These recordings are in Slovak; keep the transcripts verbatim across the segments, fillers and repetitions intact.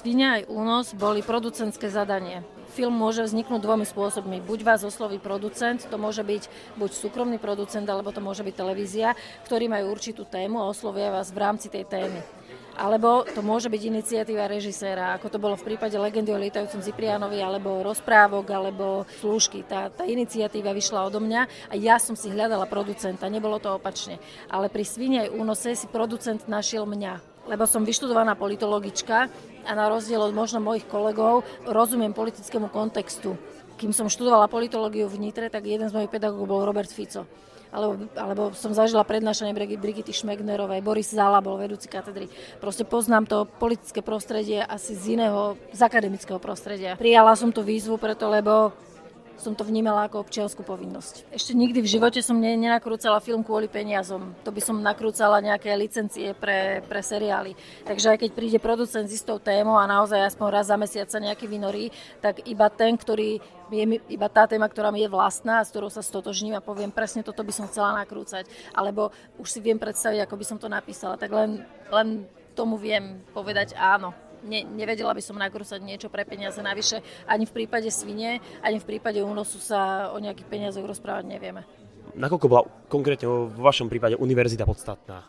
Svinia aj Únos boli producentské zadanie. Film môže vzniknúť dvomi spôsobmi. Buď vás osloví producent, to môže byť buď súkromný producent, alebo to môže byť televízia, ktorí majú určitú tému a oslovia vás v rámci tej témy. Alebo to môže byť iniciatíva režiséra, ako to bolo v prípade Legendy o lietajúcom Ciprianovi, alebo Rozprávok, alebo Slúžky. Tá, tá iniciatíva vyšla odo mňa a ja som si hľadala producenta, nebolo to opačne. Ale pri Svini aj Únose si producent našiel mňa, lebo som vyštudovaná politologička a na rozdiel od možno mojich kolegov rozumiem politickému kontextu. Kým som študovala politológiu v Nitre, tak jeden z mojich pedagógov bol Robert Fico. Alebo, alebo som zažila prednášanie Brigity Šmegnerovej, Boris Zala bol vedúci katedry. Proste poznám to politické prostredie asi z iného, z akademického prostredia. Prijala som tú výzvu preto, lebo som to vnímala ako občiansku povinnosť. Ešte nikdy v živote som ne, nenakrúcala film kvôli peniazom. To by som nakrúcala nejaké licencie pre, pre seriály. Takže aj keď príde producent s istou témou a naozaj aspoň raz za mesiac sa nejaký vynorí, tak iba ten, ktorý je iba tá téma, ktorá mi je vlastná, s ktorou sa stotožním a poviem presne toto by som chcela nakrúcať. Alebo už si viem predstaviť, ako by som to napísala. Tak len, len tomu viem povedať áno. Ne, nevedela by som nakrúcať niečo pre peniaze. Navyše ani v prípade Svine, ani v prípade Únosu sa o nejakých peniazoch rozprávať nevieme. Nakoľko bola konkrétne vo vašom prípade univerzita podstatná?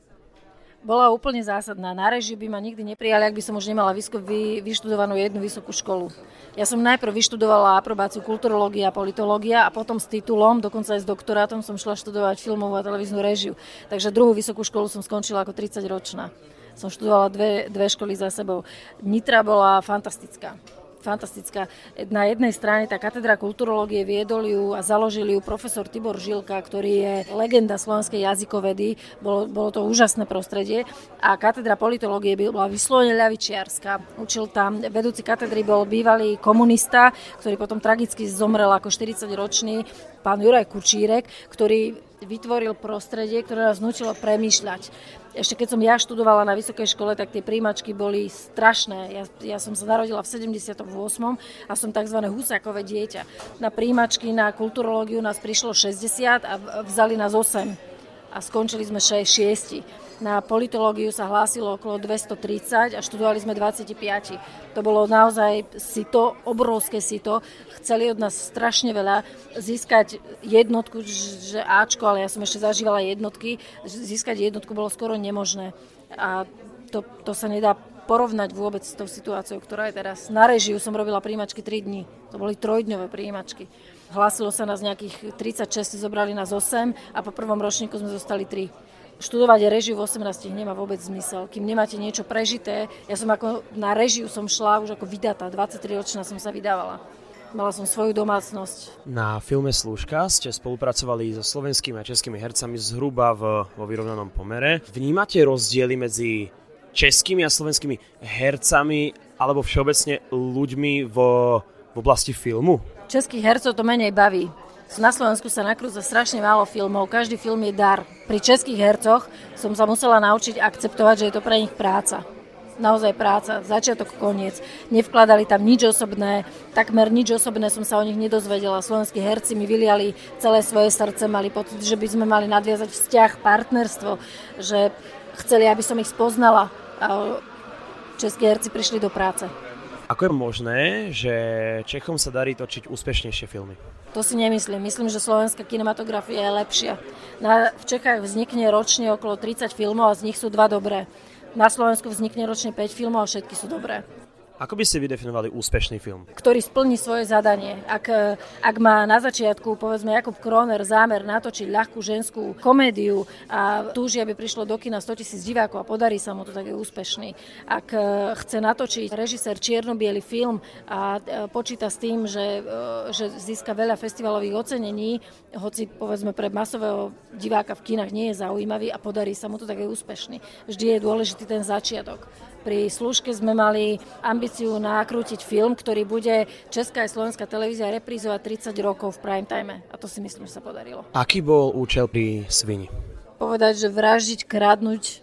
Bola úplne zásadná. Na režiu by ma nikdy neprijali, ak by som už nemala vysko, vy, vyštudovanú jednu vysokú školu. Ja som najprv vyštudovala aprobáciu kulturológia a politológia a potom s titulom, dokonca aj s doktorátom, som šla študovať filmovú a televíznu režiu. Takže druhú vysokú školu som skončila ako tridsaťročná. Som študovala dve, dve školy za sebou. Nitra bola fantastická. Fantastická. Na jednej strane tá katedra kulturológie viedol ju a založil ju profesor Tibor Žilka, ktorý je legenda slovenskej jazykovedy. Bolo, bolo to úžasné prostredie. A katedra politológie bola vyslovene ľavičiarska. Učil tam, vedúci katedry bol bývalý komunista, ktorý potom tragicky zomrel ako štyridsaťročný, pán Juraj Kučírek, ktorý vytvoril prostredie, ktoré nás nútilo premýšľať. Ešte keď som ja študovala na vysokej škole, tak tie príjmačky boli strašné. Ja, ja som sa narodila v sedemdesiatom ôsmom a som tzv. Husákové dieťa. Na príjmačky na kulturológiu nás prišlo šesťdesiat a vzali nás osem. A skončili sme šesť. Na politológiu sa hlásilo okolo dvestotridsať a študovali sme dvadsaťpäť. To bolo naozaj sito, obrovské sito. Chceli od nás strašne veľa získať jednotku, že Ačko, ale ja som ešte zažívala jednotky. Získať jednotku bolo skoro nemožné. A to, to sa nedá porovnať vôbec s tou situáciou, ktorá je teraz. Na režiu som robila príjmačky tri dni. To boli trojdňové príjmačky. Hlásilo sa nás nejakých tridsaťšesť, zobrali nás osem a po prvom ročníku sme zostali tri. Študovať režiu v osemnástich nemá vôbec zmysel. Kým nemáte niečo prežité, ja som ako na režiu som šla už ako vydatá, dvadsaťtriročná som sa vydávala. Mala som svoju domácnosť. Na filme Slúžka ste spolupracovali so slovenskými a českými hercami zhruba v, vo vyrovnanom pomere. Vnímate rozdiely medzi českými a slovenskými hercami alebo všeobecne ľuďmi vo, v oblasti filmu? Českých hercov to menej baví. Na Slovensku sa nakrúca strašne málo filmov, každý film je dar. Pri českých hercoch som sa musela naučiť akceptovať, že je to pre nich práca. Naozaj práca, začiatok, koniec. Nevkladali tam nič osobné, takmer nič osobné som sa o nich nedozvedela. Slovenskí herci mi vyliali celé svoje srdce, mali pocit, že by sme mali nadviazať vzťah, partnerstvo, že chceli, aby som ich spoznala. A českí herci prišli do práce. Ako je možné, že Čechom sa darí točiť úspešnejšie filmy? To si nemyslím. Myslím, že slovenská kinematografia je lepšia. Na, v Čechách vznikne ročne okolo tridsať filmov a z nich sú dva dobré. Na Slovensku vznikne ročne päť filmov a všetky sú dobré. Ako by ste vydefinovali úspešný film? Ktorý splní svoje zadanie. Ak, ak má na začiatku, povedzme, Jakub Kroner zámer natočiť ľahkú ženskú komédiu a túži, aby prišlo do kina stotisíc divákov a podarí sa mu to, tak je úspešný. Ak chce natočiť režisér čierno-biely film a počíta s tým, že, že získa veľa festivalových ocenení, hoci povedzme pre masového diváka v kinách nie je zaujímavý a podarí sa mu to, tak je úspešný. Vždy je dôležitý ten začiatok. Pri Slúžke sme mali ambíciu nakrútiť film, ktorý bude česká a slovenská televízia reprízovať tridsať rokov v prime time. A to si myslím, že sa podarilo. Aký bol účel pri Svini? Povedať, že vraždiť, kradnúť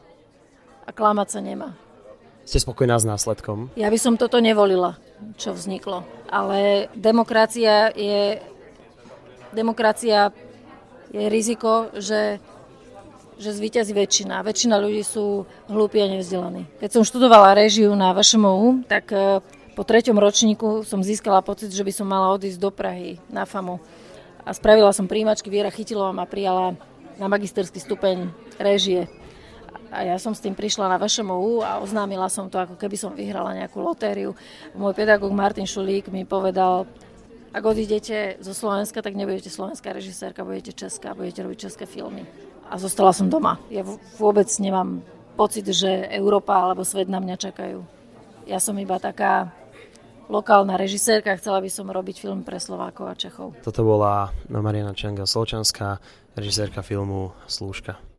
a klamať sa nemá. Ste spokojná s následkom? Ja by som toto nevolila, čo vzniklo. Ale demokracia je, demokracia je riziko, že, že zvíťazí väčšina. Väčšina ľudí sú hlúpi a nevzdelaní. Keď som študovala réžiu na vé š em ú, tak po treťom ročníku som získala pocit, že by som mala odísť do Prahy na FAMu. A spravila som príjimačky, Viera Chytilová ma prijala na magisterský stupeň réžie. A ja som s tým prišla na vé š em ú a oznámila som to, ako keby som vyhrala nejakú lotériu. Môj pedagóg Martin Šulík mi povedal, ak odídete zo Slovenska, tak nebudete slovenská režisérka, budete česká, budete robiť české filmy. A zostala som doma. Ja vôbec nemám pocit, že Európa alebo svet na mňa čakajú. Ja som iba taká lokálna režisérka, chcela by som robiť film pre Slovákov a Čechov. Toto bola Mariana Čanga-Solčanská, režisérka filmu Slúžka.